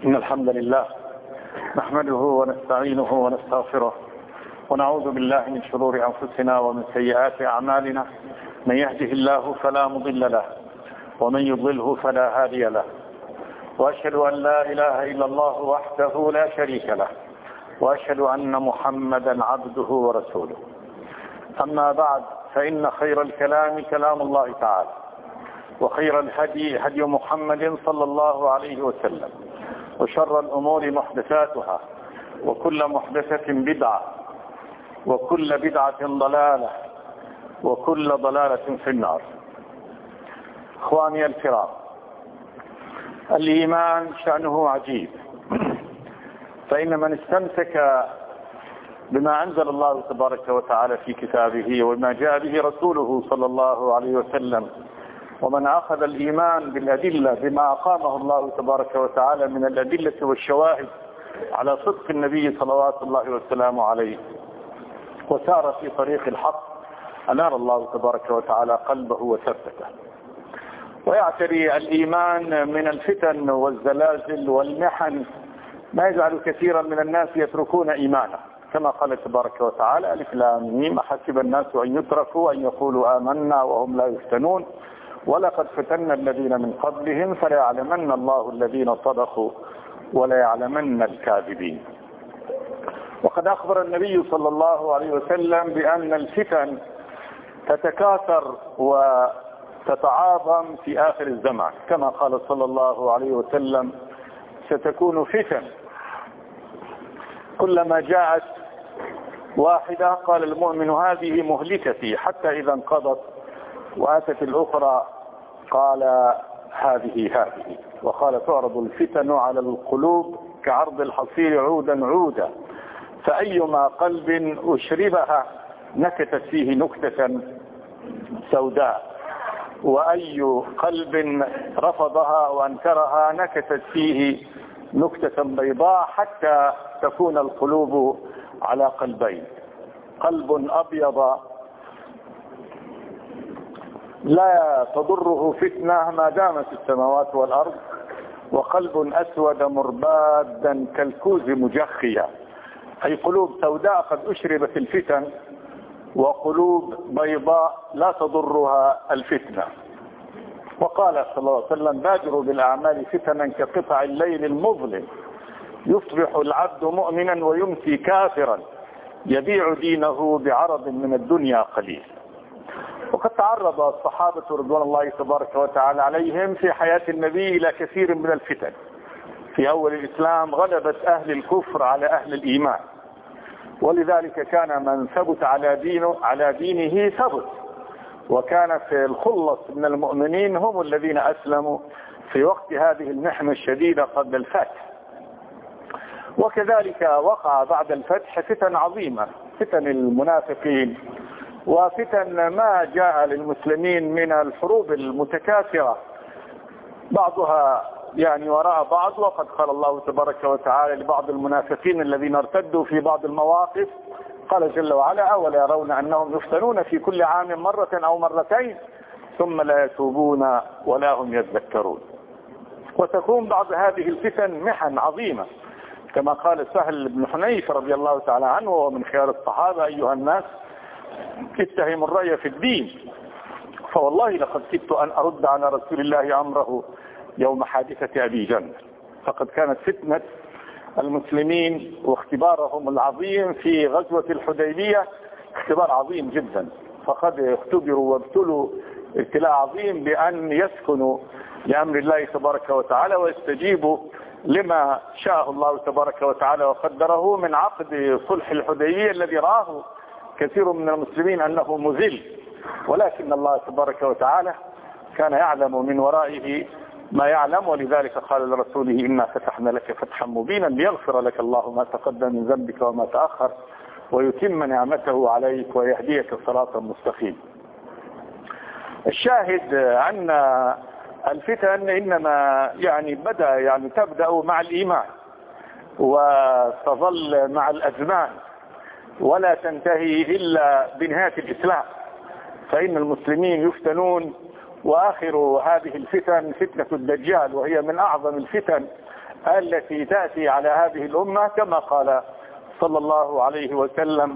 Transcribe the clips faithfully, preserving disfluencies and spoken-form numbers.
إن الحمد لله نحمده ونستعينه ونستغفره ونعوذ بالله من شرور أنفسنا ومن سيئات أعمالنا. من يهده الله فلا مضل له ومن يضلله فلا هادي له، وأشهد أن لا إله إلا الله وحده لا شريك له، وأشهد أن محمدا عبده ورسوله. أما بعد، فإن خير الكلام كلام الله تعالى، وخير الهدي هدي محمد صلى الله عليه وسلم، وشر الأمور محدثاتها، وكل محدثة بدعة، وكل بدعة ضلالة، وكل ضلالة في النار. إخواني الكرام، الإيمان شأنه عجيب، فإن من استمسك بما أنزل الله تبارك وتعالى في كتابه وما جاء به رسوله صلى الله عليه وسلم، ومن أخذ الإيمان بالأدلة بما أقامه الله تبارك وتعالى من الأدلة والشواهد على صدق النبي صلوات الله وسلامه عليه، وسار في طريق الحق، أنار الله تبارك وتعالى قلبه وثبته. ويعتري الإيمان من الفتن والزلازل والمحن ما يجعل كثيرا من الناس يتركون إيمانه، كما قال تبارك وتعالى: ألف لام ميم أحسب الناس أن يتركوا أن يقولوا آمنا وهم لا يفتنون ولقد فتنا الذين من قبلهم فليعلمن الله الذين صدقوا وليعلمن الكاذبين. وقد أخبر النبي صلى الله عليه وسلم بأن الفتن تتكاثر وتتعاظم في آخر الزمان، كما قال صلى الله عليه وسلم: ستكون فتن كلما جاءت واحدة قال المؤمن هذه مهلكتي، حتى إذا انقضت وآتت الأخرى قال هذه هذه. وقال: تعرض الفتن على القلوب كعرض الحصير عودا عودا، فأيما قلب أشربها نكتت فيه نكتة سوداء، وأي قلب رفضها وأنكرها نكتت فيه نكتة بيضاء، حتى تكون القلوب على قلبين: قلب أبيض لا تضره فتنة ما دامت السماوات والأرض، وقلب أسود مربادا كالكوز مجخيا، أي قلوب سوداء قد أشربت الفتن، وقلوب بيضاء لا تضرها الفتنة. وقال صلى الله عليه وسلم: بادروا بالأعمال فتنا كقطع الليل المظلم، يصبح العبد مؤمنا ويمسي كافرا، يبيع دينه بعرض من الدنيا قليل. وقد تعرض الصحابة رضوان الله تبارك وتعالى عليهم في حياة النبي إلى كثير من الفتن. في أول الإسلام غلبت أهل الكفر على أهل الإيمان، ولذلك كان من ثبت على دينه على دينه ثبت، وكانت الخلص من المؤمنين هم الذين أسلموا في وقت هذه المحنة الشديدة قبل الفتح. وكذلك وقع بعد الفتح فتن عظيمة، فتن المنافقين، وفتن ما جاء للمسلمين من الحروب المتكاثرة، بعضها يعني وراء بعض. وقد قال الله تبارك وتعالى لبعض المنافقين الذين ارتدوا في بعض المواقف، قال جل وعلا: أولا يرون أنهم يفتنون في كل عام مرة أو مرتين ثم لا يتوبون ولا هم يذكرون. وتكون بعض هذه الفتن محن عظيمة، كما قال سهل بن حنيف رضي الله تعالى عنه ومن خيار الصحابة: أيها الناس اتهموا الرأي في الدين، فوالله لقد كدت أن أرد على رسول الله أمره يوم حادثة أبي جندل. فقد كانت فتنة المسلمين واختبارهم العظيم في غزوة الحديبية اختبار عظيم جدا، فقد اختبروا وابتلوا ابتلاء عظيم بأن يسكنوا لأمر الله تبارك وتعالى ويستجيبوا لما شاء الله تبارك وتعالى وقدره من عقد صلح الحديبية الذي رآه كثير من المسلمين أنه مذل، ولكن الله تبارك وتعالى كان يعلم من ورائه ما يعلم. ولذلك قال لرسوله: إنا فتحنا لك فتحا مبينا ليغفر لك الله ما تقدم من ذنبك وما تأخر ويتم نعمته عليك ويهديك صراطا مستقيما. الشاهد أن الفتن إنما يعني بدأ يعني تبدأ مع الإيمان وتظل مع الأزمان، ولا تنتهي إلا بنهاية الإسلام، فإن المسلمين يفتنون. وآخر هذه الفتن فتنة الدجال، وهي من أعظم الفتن التي تأتي على هذه الأمة، كما قال صلى الله عليه وسلم: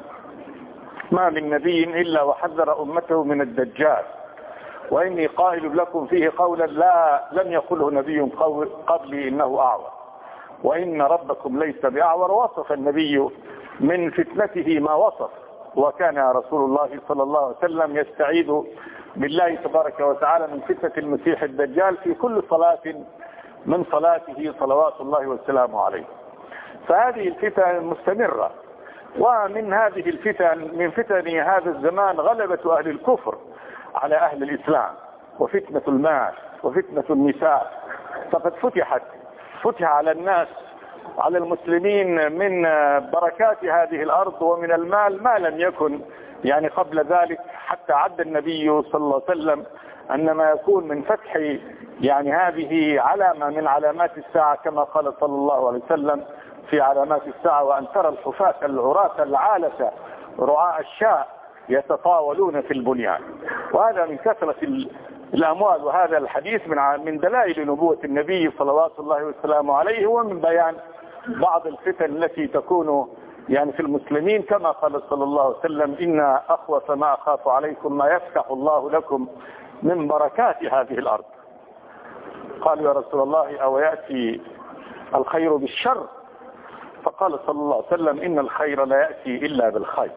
ما من نبي إلا وحذر أمته من الدجال، وإني قائل لكم فيه قولا لا لم يقله نبي قبلي إنه أعور، وإن ربكم ليس بأعور. وصف النبي من فتنته ما وصف، وكان رسول الله صلى الله عليه وسلم يستعيذ بالله تبارك وتعالى من فتنة المسيح الدجال في كل صلاة من صلاته صلوات الله والسلام عليه. فهذه الفتن مستمرة. ومن هذه الفتن، من فتن هذا الزمان، غلبة أهل الكفر على أهل الإسلام، وفتنة المال، وفتنة النساء. فقد فتحت فتح على الناس، على المسلمين، من بركات هذه الأرض ومن المال ما لم يكن يعني قبل ذلك. حتى عد النبي صلى الله عليه وسلم أن ما يكون من فتح يعني هذه علامة من علامات الساعة، كما قال صلى الله عليه وسلم في علامات الساعة: وأن ترى الحفاة العراة العالة رعاء الشاء يتطاولون في البنيان. وهذا من كثرة الأموال. وهذا الحديث من من دلائل نبوة النبي صلوات الله وسلامه عليه، ومن بيان بعض الفتن التي تكون يعني في المسلمين، كما قال صلى الله عليه وسلم: إن أخوف ما أخاف عليكم ما يفتح الله لكم من بركات هذه الأرض. قالوا: يا رسول الله أو يأتي الخير بالشر؟ فقال صلى الله عليه وسلم: إن الخير لا يأتي إلا بالخير،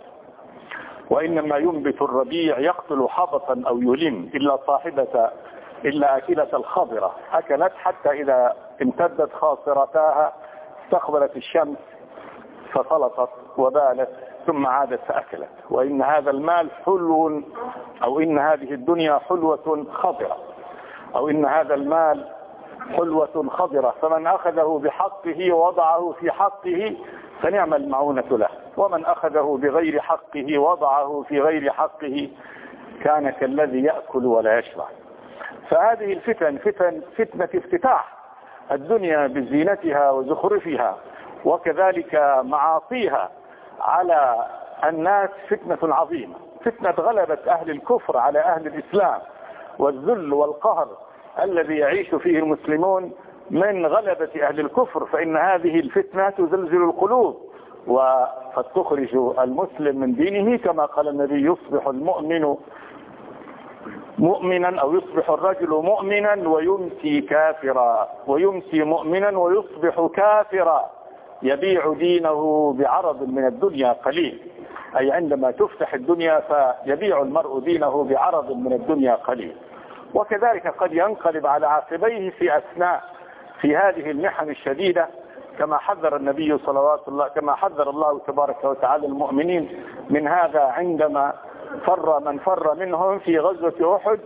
وإنما ينبت الربيع يقتل حبطا أو يلم، إلا صاحبة إلا أكلة الخضرة أكلت حتى إذا امتدت خاصرتاها استقبلت الشمس فسلطت وبالت ثم عادت فأكلت. وإن هذا المال حلو، أو إن هذه الدنيا حلوة خضرة، أو إن هذا المال حلوة خضرة، فمن أخذه بحقه ووضعه في حقه فنعم المعونة له، ومن أخذه بغير حقه وضعه في غير حقه كان كالذي يأكل ولا يشبع. فهذه الفتن فتن فتنة افتتاح الدنيا بزينتها وزخرفها، وكذلك معاصيها على الناس فتنة عظيمة، فتنة غلبة أهل الكفر على أهل الإسلام، والذل والقهر الذي يعيش فيه المسلمون من غلبة أهل الكفر. فإن هذه الفتنة تزلزل القلوب وقد تخرج المسلم من دينه، كما قال النبي: يصبح المؤمن مؤمنا، أو يصبح الرجل مؤمنا ويمسي كافرا، ويمسي مؤمنا ويصبح كافرا، يبيع دينه بعرض من الدنيا قليل. أي عندما تفتح الدنيا فيبيع المرء دينه بعرض من الدنيا قليل. وكذلك قد ينقلب على عقبيه في أثناء في هذه المحن الشديدة، كما حذر النبي صلوات الله كما حذر الله تبارك وتعالى المؤمنين من هذا عندما فر من فر منهم في غزوة أحد.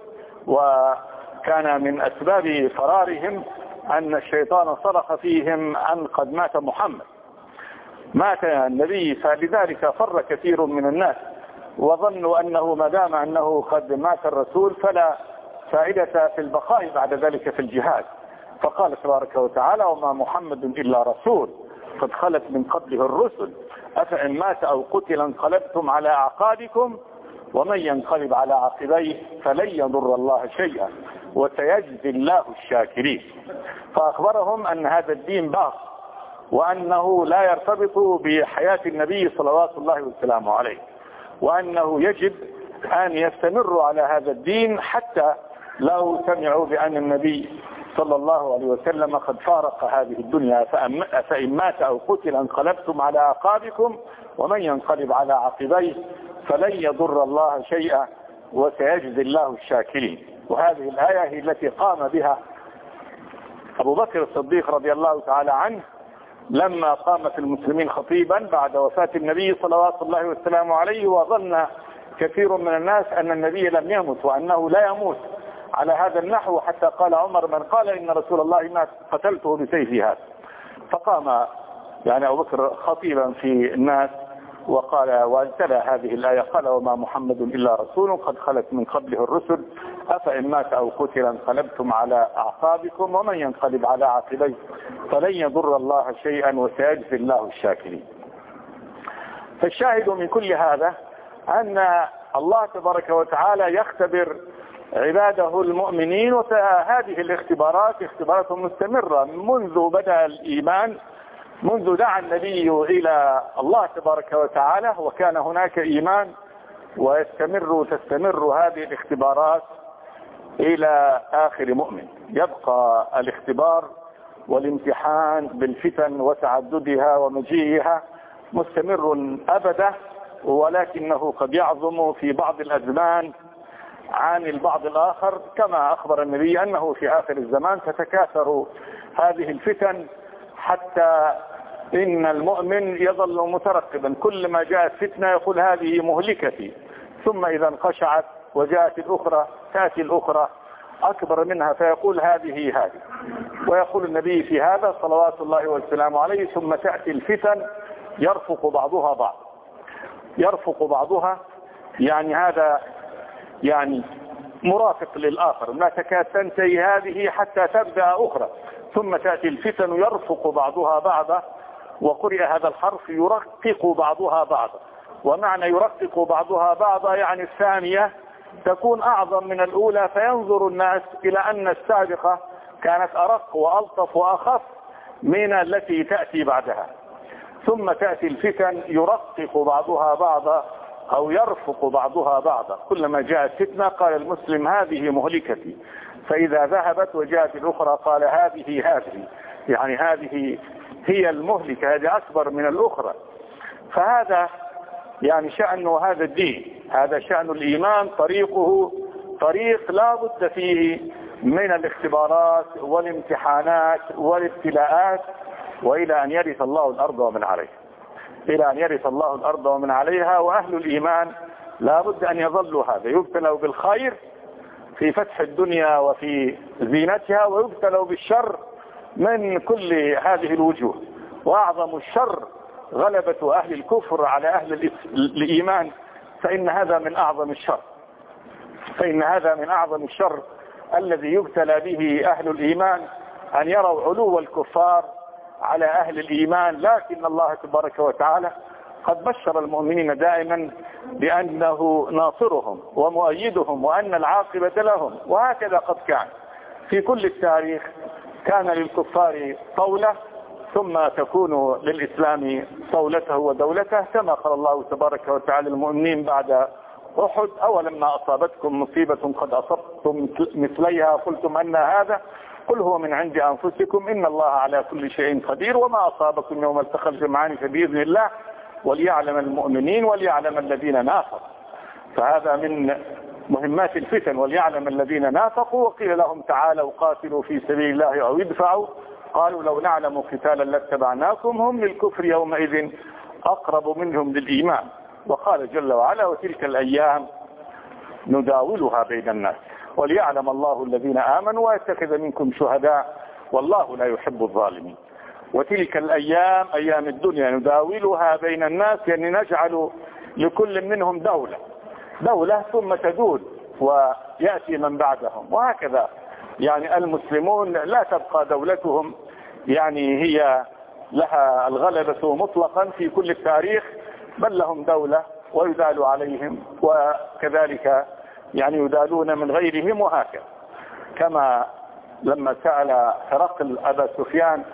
وكان من أسباب فرارهم أن الشيطان صرخ فيهم أن قد مات محمد، مات النبي، فلذلك فر كثير من الناس وظنوا أنه ما دام أنه قد مات الرسول فلا فائدة في البقاء بعد ذلك في الجهاد. فقال تبارك وتعالى: وما محمد إلا رسول قد خلت من قبله الرسل أفإن مات أو قتل انقلبتم على أعقابكم ومن ينقلب على عقبيه فلن يضر الله شيئا وسيجزي الله الشاكرين. فأخبرهم أن هذا الدين باق، وأنه لا يرتبط بحياة النبي صلوات الله وسلامه عليه، وأنه يجب أن يستمروا على هذا الدين حتى لو سمعوا بأن النبي صلى الله عليه وسلم قد فارق هذه الدنيا. فإن مات أو قتل انقلبتم على أعقابكم ومن ينقلب على عقبيه فلن يضر الله شيئا وسيجزي الله الشاكرين. وهذه الآية هي التي قام بها أبو بكر الصديق رضي الله تعالى عنه لما قام في المسلمين خطيبا بعد وفاة النبي صلوات الله وسلامه عليه، وظن كثير من الناس أن النبي لم يمت وأنه لا يموت على هذا النحو، حتى قال عمر: من قال إن رسول الله مات قتلته بسيفي هذا. فقام يعني أبو بكر خطيبا في الناس وقال وتلا هذه الآية، قال: وما محمد إلا رسول قد خلت من قبله الرسل أفإن مات أو قتل انقلبتم على أعقابكم ومن ينقلب على عقبيه فلن يضر الله شيئا وسيجزي الله الشاكرين. فالشاهد من كل هذا أن الله تبارك وتعالى يختبر عباده المؤمنين. وهذه الاختبارات اختبارات مستمرة منذ بدأ الإيمان، منذ دعا النبي إلى الله تبارك وتعالى وكان هناك إيمان، ويستمر تستمر هذه الاختبارات إلى آخر مؤمن. يبقى الاختبار والامتحان بالفتن وتعددها ومجيئها مستمر أبدا، ولكنه قد يعظم في بعض الأزمان عن البعض الآخر، كما أخبر النبي أنه في آخر الزمان تتكاثر هذه الفتن حتى إن المؤمن يظل مترقبا، كل ما جاءت فتنة يقول هذه مهلكتي، ثم إذا انقشعت وجاءت الأخرى تأتي الأخرى أكبر منها فيقول هذه هذه. ويقول النبي في هذا صلوات الله والسلام عليه: ثم تأتي الفتن يرفق بعضها بعض. يرفق بعضها يعني هذا يعني مرافق للآخر، لا تكاد تنتهي هذه حتى تبدأ أخرى. ثم تأتي الفتن يرفق بعضها بعضا، وقرئ هذا الحرف يرقق بعضها بعضا. ومعنى يرقق بعضها بعضا يعني الثانية تكون أعظم من الأولى، فينظر الناس إلى أن السابقة كانت أرق وألطف وأخف من التي تأتي بعدها. ثم تأتي الفتن يرقق بعضها بعضا أو يرفق بعضها بعضا. كلما جاءت فتنة قال المسلم هذه مهلكتي، فإذا ذهبت وجاءت الأخرى قال هذه هذه، يعني هذه هي المهلكة، هذه أكبر من الأخرى. فهذا يعني شأن هذا الدين، هذا شأن الإيمان، طريقه طريق لا بد فيه من الاختبارات والامتحانات والابتلاءات، وإلى أن يرث الله الأرض ومن عليها، إلى أن يرث الله الأرض ومن عليها. وأهل الإيمان لا بد أن يظلوا هذا، يبتلوا بالخير في فتح الدنيا وفي زينتها، ويبتلوا بالشر من كل هذه الوجوه. وأعظم الشر غلبة أهل الكفر على أهل الإيمان، فإن هذا من أعظم الشر، فإن هذا من أعظم الشر الذي يبتلى به أهل الإيمان، أن يروا علو الكفار على أهل الإيمان. لكن الله تبارك وتعالى قد بشر المؤمنين دائما بأنه ناصرهم ومؤيدهم وأن العاقبة لهم، وهكذا قد كان في كل التاريخ. كان للكفار طولة ثم تكون للإسلام طولته ودولته، كما قال الله تبارك وتعالى المؤمنين بعد أحد: أولما أصابتكم مصيبة قد أصبتم مثليها قلتم أن هذا قل هو من عند أنفسكم إن الله على كل شيء قدير وما أصابكم يوم التقى الجمعان فبإذن الله وليعلم المؤمنين وليعلم الذين نافقوا. فهذا من مهمات الفتن، وليعلم الذين نافقوا. وقيل لهم تعالوا قاتلوا في سبيل الله أو ادفعوا قالوا لو نعلم قتالا لاتبعناكم هم للكفر يومئذ أقرب منهم للإيمان. وقال جل وعلا: وتلك الأيام نداولها بين الناس وليعلم الله الذين آمنوا ويتخذ منكم شهداء والله لا يحب الظالمين. وتلك الأيام أيام الدنيا نداولها بين الناس، يعني نجعل لكل منهم دولة دولة ثم تدول ويأتي من بعدهم، وهكذا يعني المسلمون لا تبقى دولتهم يعني هي لها الغلبة مطلقا في كل التاريخ، بل لهم دولة ويدال عليهم، وكذلك يعني يدالون من غيرهم، وهكذا. كما لما سأل هرقل أبا سفيان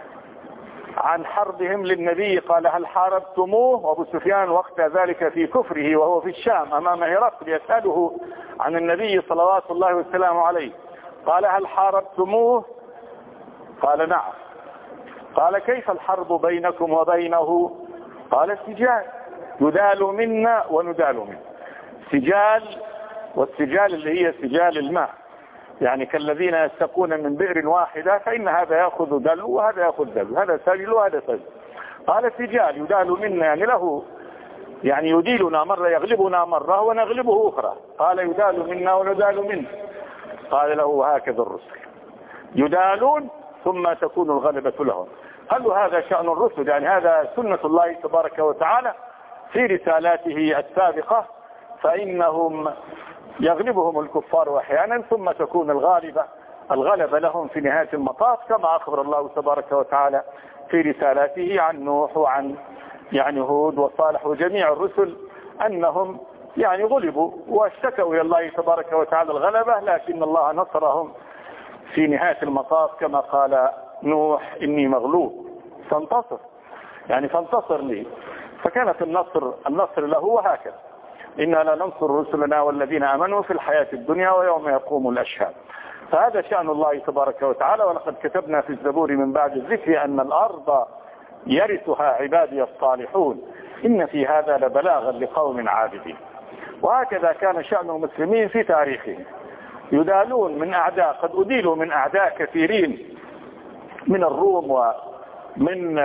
عن حربهم للنبي قال: هل حاربتموه؟ وابو سفيان وقت ذلك في كفره وهو في الشام أمام هرقل يسأله عن النبي صلوات الله والسلام عليه، قال: هل حاربتموه؟ قال: نعم. قال: كيف الحرب بينكم وبينه؟ قال: سجال، يدال منا وندال منه. سجال، والسجال اللي هي سجال الماء، يعني كالذين يستقون من بئر واحدة، فإن هذا يأخذ دلو وهذا يأخذ دلو، هذا سجل وهذا سجل. قال: سجال يدال منا، يعني له يعني يديلنا مرة يغلبنا مرة ونغلبه أخرى. قال: يدال منا وندال منه. قال له: هكذا الرسل يدالون ثم تكون الغلبة لهم. هل هذا شأن الرسل؟ يعني هذا سنة الله تبارك وتعالى في رسالاته السابقة، فإنهم يغلبهم الكفار أحيانا ثم تكون الغالبة الغلبة لهم في نهاية المطاف، كما أخبر الله تبارك وتعالى في رسالاته عن نوح وعن يعني هود وصالح وجميع الرسل أنهم يعني غلبوا واشتكوا إلى الله تبارك وتعالى الغلبة، لكن الله نصرهم في نهاية المطاف كما قال نوح إني مغلوب فانتصر، يعني فانتصر لي، فكانت النصر النصر له. وهكذا إنا لننصر رسلنا والذين آمنوا في الحياة الدنيا ويوم يقوم الأشهاد. فهذا شأن الله تبارك وتعالى. ولقد كتبنا في الزبور من بعد الذكر أن الأرض يرثها عبادي الصالحون إن في هذا لبلاغا لقوم عابدين. وهكذا كان شأن المسلمين في تاريخهم، يدالون من أعداء، قد أديلوا من أعداء كثيرين من الروم ومن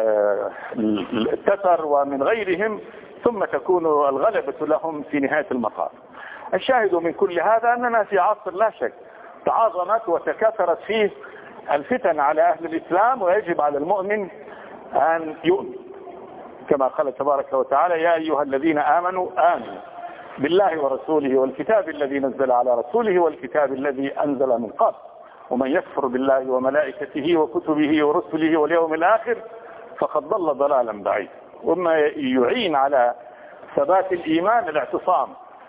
التتر ومن غيرهم، ثم تكون الغلبة لهم في نهاية المطاف. الشاهد من كل هذا أننا في عصر لا شك تعاظمت وتكاثرت فيه الفتن على أهل الإسلام، ويجب على المؤمن أن يؤمن كما قال تبارك وتعالى يا أيها الذين آمنوا آمنوا بالله ورسوله والكتاب الذي نزل على رسوله والكتاب الذي أنزل من قبل ومن يكفر بالله وملائكته وكتبه ورسله واليوم الآخر فقد ضل ضلالا بعيدا. وما يعين على ثبات الإيمان الاعتصام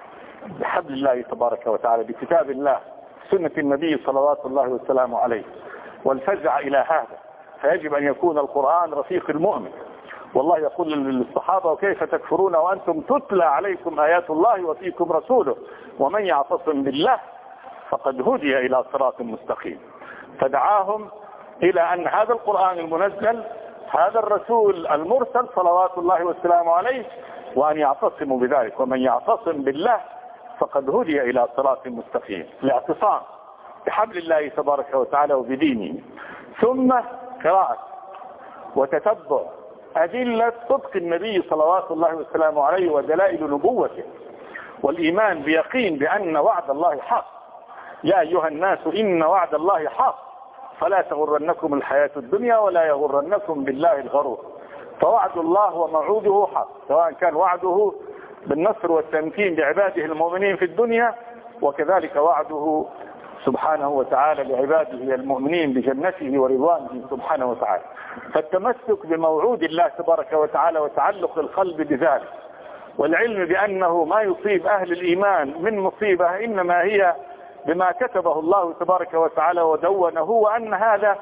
بحبل الله تبارك وتعالى، بكتاب الله، سنة النبي صلوات الله وسلامه عليه، والفزع إلى هذا. فيجب أن يكون القرآن رفيق المؤمن. والله يقول للصحابة وكيف تكفرون وأنتم تتلى عليكم آيات الله وفيكم رسوله ومن يعتصم بالله فقد هدي إلى صراط مستقيم. فدعاهم إلى أن هذا القرآن المنزل هذا الرسول المرسل صلوات الله وسلامه عليه، وأن يعتصموا بذلك، ومن يعتصم بالله فقد هدي إلى صراط مستقيم. الاعتصام بحبل الله تبارك وتعالى وبدينه، ثم قراءة وتتبع أدلة صدق النبي صلوات الله وسلامه عليه ودلائل نبوته، والإيمان بيقين بأن وعد الله حق. يا أيها الناس إن وعد الله حق فلا تغرنكم الحياة الدنيا ولا يغرنكم بالله الغرور. فوعد الله وموعوده حق، سواء كان وعده بالنصر والتمكين لعباده المؤمنين في الدنيا، وكذلك وعده سبحانه وتعالى لعباده المؤمنين بجنته ورضوانه سبحانه وتعالى. فالتمسك بموعود الله تبارك وتعالى وتعلق القلب بذلك، والعلم بأنه ما يصيب أهل الإيمان من مصيبة إنما هي بما كتبه الله تبارك وتعالى ودونه، وأن هذا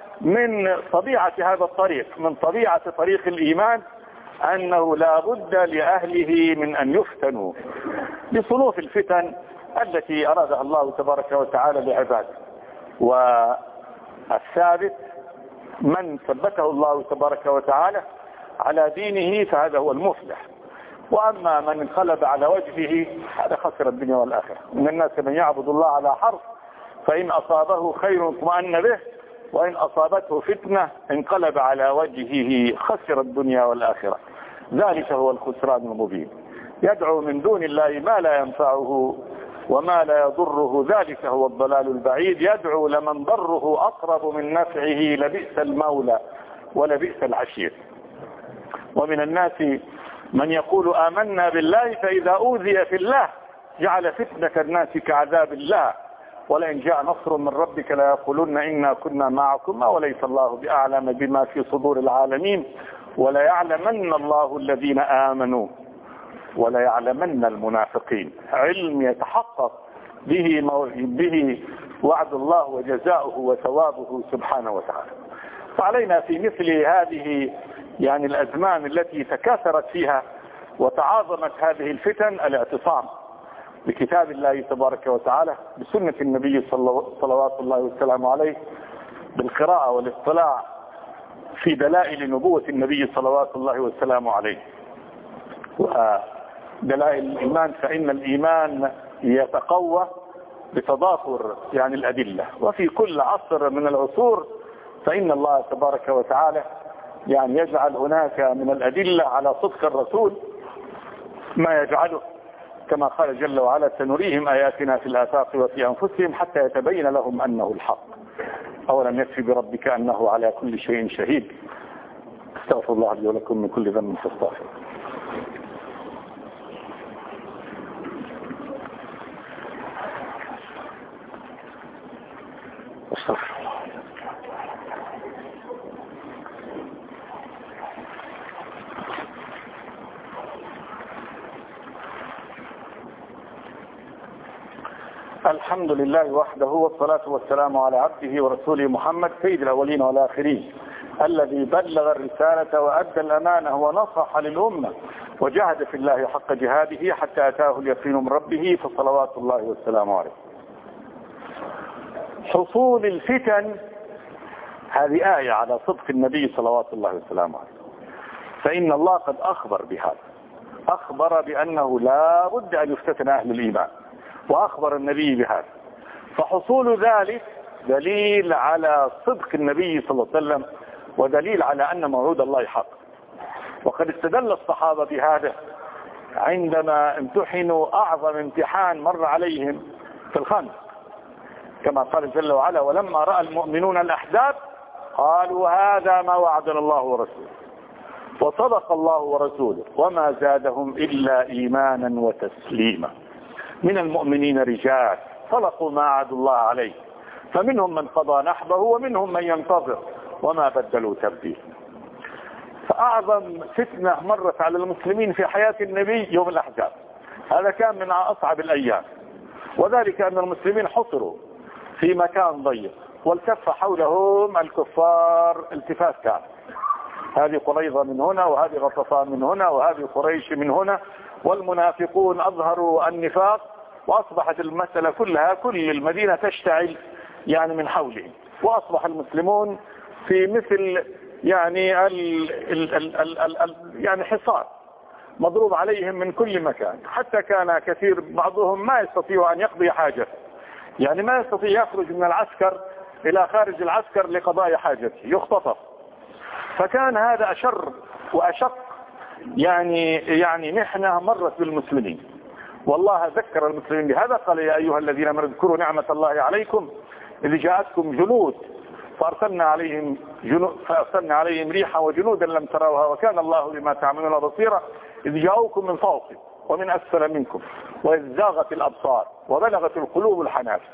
من طبيعة هذا الطريق، من طبيعة طريق الإيمان، أنه لا بد لأهله من أن يفتنوا بصنوف الفتن التي أرادها الله تبارك وتعالى لعباده. والثابت من ثبته الله تبارك وتعالى على دينه فهذا هو المفلح. وأما من انقلب على وجهه هذا خسر الدنيا والآخرة. من الناس من يعبد الله على حرف فإن أصابه خير اطمأن به وإن أصابته فتنة انقلب على وجهه خسر الدنيا والآخرة. ذلك هو الخسران المبين. يدعو من دون الله ما لا ينفعه وما لا يضره، ذلك هو الضلال البعيد. يدعو لمن ضره أقرب من نفعه لبئس المولى ولبئس العشير. ومن الناس من يقول آمنا بالله فإذا أوذي في الله جعل فتنة الناس كعذاب الله ولئن جاء نصر من ربك لا يقولون إنا كنا معكم وليس الله بأعلم بما في صدور العالمين ولا يعلمن الله الذين آمنوا ولا يعلمن المنافقين. علم يتحقق به, به وعد الله وجزاؤه وثوابه سبحانه وتعالى. فعلينا في مثل هذه يعني الأزمان التي تكاثرت فيها وتعاظمت هذه الفتن الاعتصام بكتاب الله تبارك وتعالى، بسنة النبي صلوات الله وسلامه عليه، بالقراءة والاطلاع في دلائل نبوة النبي صلوات الله وسلامه عليه ودلائل الإيمان. فإن الإيمان يتقوى بتضافر يعني الأدلة، وفي كل عصر من العصور فإن الله تبارك وتعالى يعني يجعل هناك من الأدلة على صدق الرسول ما يجعله كما قال جل وعلا سنريهم آياتنا في الآفاق وفي أنفسهم حتى يتبين لهم أنه الحق. أولم يكفي بربك أنه على كل شيء شهيد. استغفر الله لي ولكم من كل ذنب فاستغفروه. استغفر الله. الحمد لله وحده، والصلاة والسلام على عبده ورسوله محمد سيد الأولين والآخرين، الذي بلغ الرسالة وأدى الأمانة ونصح للأمة وجاهد في الله حق جهاده حتى أتاه اليقين من ربه، فصلوات الله والسلام عليه. حصول الفتن هذه آية على صدق النبي صلوات الله والسلام عليه، فإن الله قد أخبر بهذا، أخبر بأنه لا بد أن يفتتن أهل الإيمان، وأخبر النبي بهذا، فحصول ذلك دليل على صدق النبي صلى الله عليه وسلم ودليل على أن موعود الله حق. وقد استدل الصحابة بهذا عندما امتحنوا أعظم امتحان مر عليهم في الخندق، كما قال جل وعلا: ولما رأى المؤمنون الأحزاب قالوا هذا ما وعدنا الله ورسوله وصدق الله ورسوله وما زادهم إلا إيمانا وتسليما. من المؤمنين رجال صدقوا ما عهدوا الله عليه، فمنهم من قضى نحبه ومنهم من ينتظر وما بدلوا تبديلا. فأعظم فتنة مرت على المسلمين في حياة النبي يوم الأحزاب، هذا كان من أصعب الأيام، وذلك أن المسلمين حصروا في مكان ضيق والتف حولهم الكفار التفات كامل، هذه قريظة من هنا وهذه غطفان من هنا وهذه قريش من هنا، والمنافقون أظهروا النفاق، وأصبحت المسألة كلها كل المدينة تشتعل يعني من حولهم، وأصبح المسلمون في مثل يعني ال ال ال ال ال ال يعني حصار مضروب عليهم من كل مكان، حتى كان كثير بعضهم ما يستطيع أن يقضي حاجة، يعني ما يستطيع يخرج من العسكر إلى خارج العسكر لقضاء حاجته، يختطف. فكان هذا أشر وأشق يعني يعني محنة مرت بالمسلمين، والله ذكر المسلمين بهذا، قال: يا أيها الذين آمنوا اذكروا نعمة الله عليكم إذ جاءتكم جنود فأرسلنا عليهم جنود فأرسلنا عليهم ريحا وجنودا لم تروها وكان الله بما تعملون بصيرا إذ جاءوكم من فوقكم ومن أسفل منكم وإذ زاغت الأبصار وبلغت القلوب الحناجر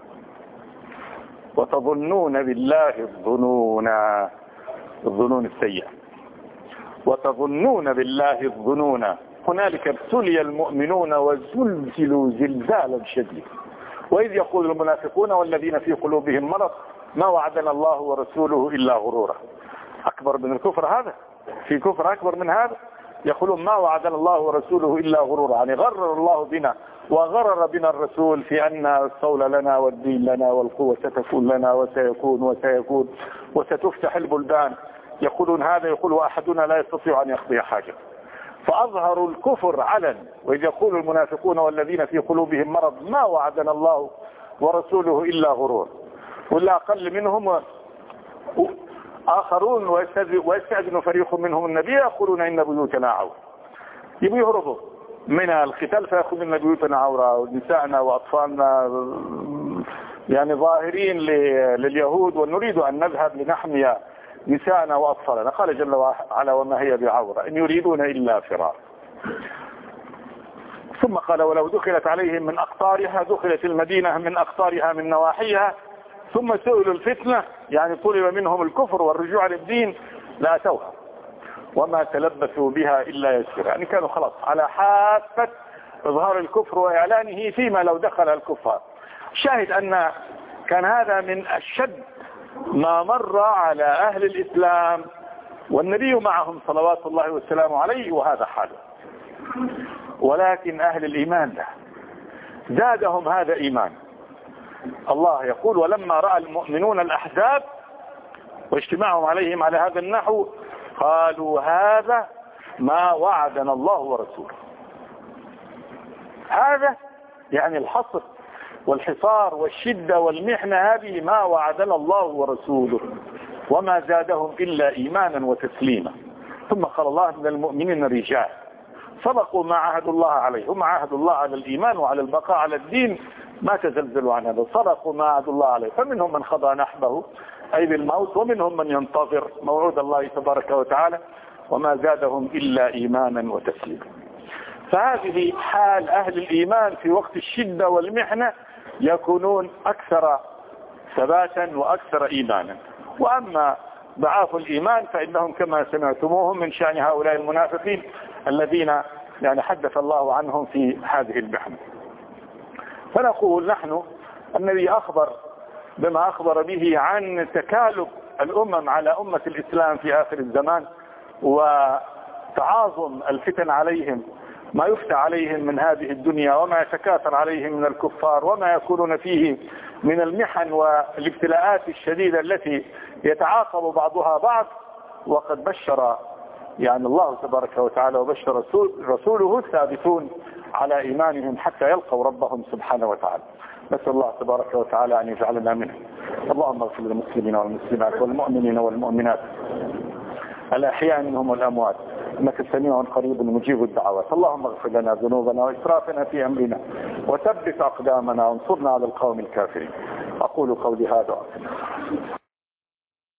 وتظنون بالله الظنون الظنون السيئة وتظنون بالله الظنون هنالك ابتلي المؤمنون وزلزلوا زلزالا شديدا وإذ يقول المنافقون والذين في قلوبهم مرض ما وعدنا الله ورسوله إلا غرورا. أكبر من الكفر هذا؟ في كفر أكبر من هذا؟ يقولون ما وعدنا الله ورسوله إلا غرورا، يعني غرر الله بنا وغرر بنا الرسول في أن الصول لنا والدين لنا والقوة ستكون لنا وسيكون وسيكون وستفتح البلدان. يقولون هذا، يقول وأحدنا لا يستطيع أن يقضي حاجة، فأظهروا الكفر علن. وإذ يقول المنافقون والذين في قلوبهم مرض ما وعدنا الله ورسوله إلا غرور، ولا أقل منهم آخرون ويستأذن فريق منهم النبي يقولون إن بيوتنا عورة، يبقوا يهربوا من القتال فيأخذون إن بيوتنا عورة ونساءنا وأطفالنا يعني ظاهرين لليهود ونريد أن نذهب لنحمي نساءنا وأطفالنا. قال جل وعلا وما هي بعورة إن يريدون إلا فرار. ثم قال ولو دخلت عليهم من أقطارها، دخلت المدينة من أقطارها من نواحيها ثم سئلوا الفتنة، يعني طلب منهم الكفر والرجوع للدين لأتوها وما تلبثوا بها إلا يسيرا، يعني كانوا خلاص على حافة إظهار الكفر وإعلانه فيما لو دخل الكفار. شاهد أن كان هذا من أشد ما مر على أهل الإسلام والنبي معهم صلوات الله والسلام عليه، وهذا حاله. ولكن أهل الإيمان لا، زادهم هذا إيمان. الله يقول ولما رأى المؤمنون الأحزاب واجتماعهم عليهم على هذا النحو قالوا هذا ما وعدنا الله ورسوله. هذا يعني الحصر والحصار والشدة والمحنة هذه ما وعدنا الله ورسوله وما زادهم إلا إيمانا وتسليما. ثم قال الله من المؤمنين رجال صدقوا ما عهدوا الله عليه، هم عهدوا الله على الإيمان وعلى البقاء على الدين، ما تزلزلوا عن هذا، صدقوا ما عهدوا الله عليه، فمنهم من خضى نحبه أي بالموت ومنهم من ينتظر موعود الله تبارك وتعالى وما زادهم إلا إيمانا وتسليما. فهذه حال أهل الإيمان في وقت الشدة والمحنة، يكونون أكثر ثباتا وأكثر إيمانا. وأما ضعاف الإيمان فإنهم كما سمعتموهم من شأن هؤلاء المنافقين الذين يعني حدث الله عنهم في هذه المحنة. فنقول نحن النبي أخبر بما أخبر به عن تكالب الأمم على أمة الإسلام في آخر الزمان وتعاظم الفتن عليهم، ما يفتى عليهم من هذه الدنيا وما يتكاثر عليهم من الكفار وما يكونون فيه من المحن والابتلاءات الشديدة التي يتعاقب بعضها بعض. وقد بشر يعني الله تبارك وتعالى وبشر رسول رسوله الثابتون على إيمانهم حتى يلقوا ربهم سبحانه وتعالى. نسأل الله تبارك وتعالى أن يجعلنا منه. اللهم اغفر للمسلمين والمسلمات والمؤمنين والمؤمنات الأحياء منهم والأموات، إنك سميع قريب مجيب الدعوات. اللهم اغفر لنا ذنوبنا وإسرافنا في أمرنا وثبت أقدامنا وانصرنا على القوم الكافرين. أقول قولي هذا.